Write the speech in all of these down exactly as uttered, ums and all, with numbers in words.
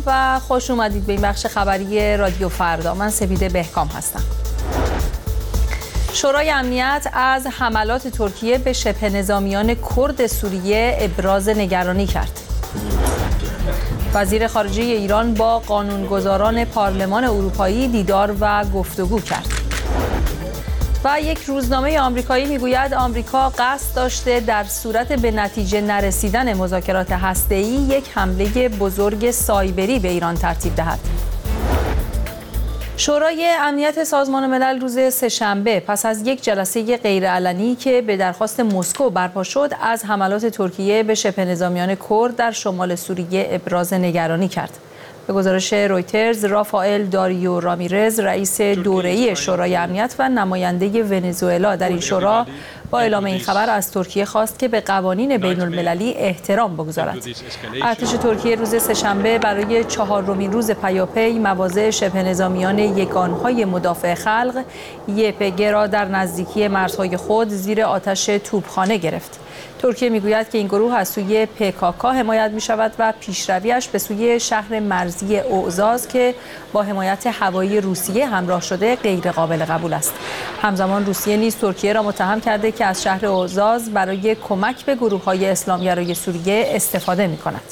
سلام و خوش اومدید به این بخش خبری رادیو فردا. من سپیده بهکام هستم. شورای امنیت از حملات ترکیه به شبه نظامیان کرد سوریه ابراز نگرانی کرد. وزیر خارجه ایران با قانونگذاران پارلمان اروپایی دیدار و گفتگو کرد. و یک روزنامه آمریکایی میگوید آمریکا قصد داشته در صورت به نتیجه نرسیدن مذاکرات هسته‌ای یک حمله بزرگ سایبری به ایران ترتیب دهد. شورای امنیت سازمان ملل روز سه‌شنبه پس از یک جلسه غیرعلنی که به درخواست مسکو برپا شد از حملات ترکیه به شبه نظامیان کرد در شمال سوریه ابراز نگرانی کرد. به گزارش رویترز، رافائل داریو رامیرز، رئیس دوره‌ای شورای امنیت و نماینده ونزوئلا در این شورا، با اعلام این خبر از ترکیه خواست که به قوانین بین‌المللی احترام بگذارد. ارتش ترکیه روز سه‌شنبه برای چهارمین روز پیاپی مواضع شبه نظامیان یگانهای مدافع خلق یه پی جی را در نزدیکی مرزهای خود زیر آتش توپخانه گرفت. ترکیه میگوید که این گروه از سوی پی کی کی حمایت می شود و پیشرویش به سوی شهر مرزی اوزاز که با حمایت هوایی روسیه همراه شده غیر قابل قبول است. همزمان روسیه نیز ترکیه را متهم کرده که از شهر اوزاز برای کمک به گروه‌های اسلامگرای سوریه استفاده می کند.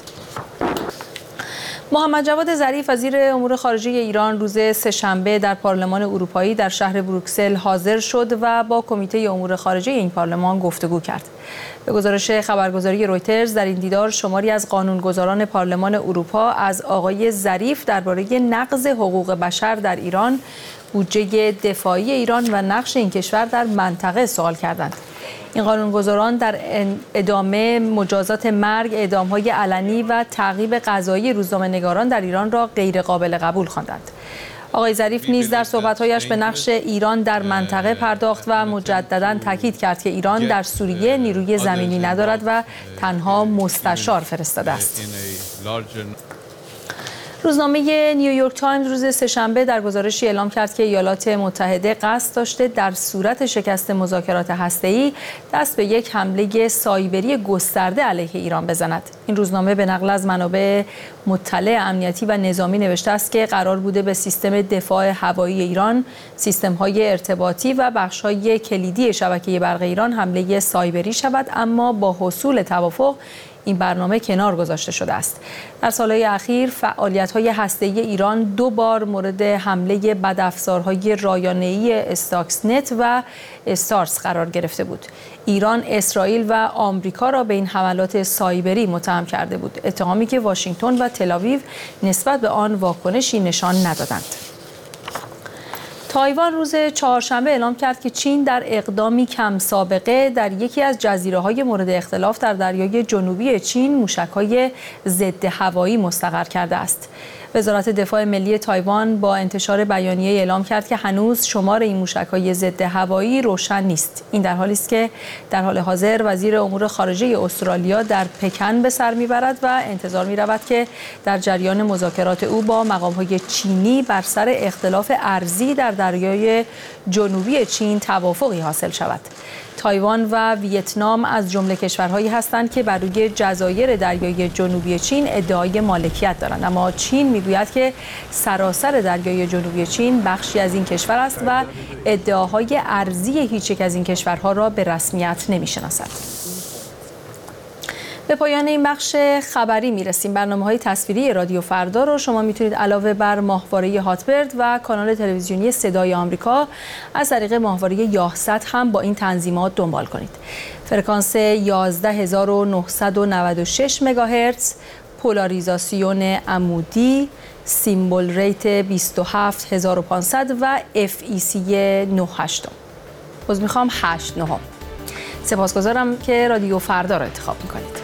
محمد جواد ظریف وزیر امور خارجه ایران روز سه‌شنبه در پارلمان اروپایی در شهر بروکسل حاضر شد و با کمیته امور خارجه این پارلمان گفتگو کرد. به گزارش خبرگزاری رویترز در این دیدار شماری از قانونگذاران پارلمان اروپا از آقای ظریف درباره نقض حقوق بشر در ایران، بودجه دفاعی ایران و نقش این کشور در منطقه سوال کردند. این قانونگذاران در ادامه مجازات مرگ، اعدام‌های علنی و تعقیب قضایی روزنامه‌نگاران در ایران را غیر قابل قبول خواندند. آقای ظریف نیز در صحبت‌هایش به نقش ایران در منطقه پرداخت و مجدداً تاکید کرد که ایران در سوریه نیروی زمینی ندارد و تنها مستشار فرستاده است. روزنامه نیویورک تایمز روز سه‌شنبه در گزارشی اعلام کرد که ایالات متحده قصد داشته در صورت شکست مذاکرات هسته‌ای دست به یک حمله سایبری گسترده علیه ایران بزند. این روزنامه به نقل از منابع مطلع امنیتی و نظامی نوشته است که قرار بوده به سیستم دفاع هوایی ایران، سیستم‌های ارتباطی و بخش‌های کلیدی شبکه برق ایران حمله سایبری شود، اما با حصول توافق این برنامه کنار گذاشته شده است. در سالهای اخیر فعالیت‌های هسته‌ای ایران دو بار مورد حمله بدافزارهای رایانه‌ای استاکسنت و استارس قرار گرفته بود. ایران، اسرائیل و آمریکا را به این حملات سایبری متهم کرده بود، اتهامی که واشنگتن و تل‌آویو نسبت به آن واکنشی نشان ندادند. تایوان روز چهارشنبه اعلام کرد که چین در اقدامی کم سابقه در یکی از جزیره‌های مورد اختلاف در دریای جنوبی چین موشک‌های ضد هوایی مستقر کرده است. وزارت دفاع ملی تایوان با انتشار بیانیه اعلام کرد که هنوز شمار این موشک‌های ضد هوایی روشن نیست. این در حالی است که در حال حاضر وزیر امور خارجه استرالیا در پکن به سر میبرد و انتظار می‌رود که در جریان مذاکرات او با مقام‌های چینی بر سر اختلاف ارضی در دریای جنوبی چین توافقی حاصل شود. تایوان و ویتنام از جمله کشورهایی هستند که بر روی جزایر دریای جنوبی چین ادعای مالکیت دارند، اما چین میگوید که سراسر دریای جنوبی چین بخشی از این کشور است و ادعاهای ارضی هیچ یک از این کشورها را به رسمیت نمیشناسد. به پایان این بخش خبری میرسیم. برنامه‌های تصویری رادیو فردا رو شما میتونید علاوه بر ماهواره هاتبرد و کانال تلویزیونی صدای آمریکا از طریق ماهواره یاهصد هم با این تنظیمات دنبال کنید. فرکانس یازده هزار و نهصد و نود و شش مگاهرتز، پولاریزاسیون عمودی، سیمبل ریت بیست و هفت هزار و پانصد و اف ای سی نه هشت. باز میخوام هشت نه. سپاسگزارم که رادیو فردا رو انتخاب میکنید.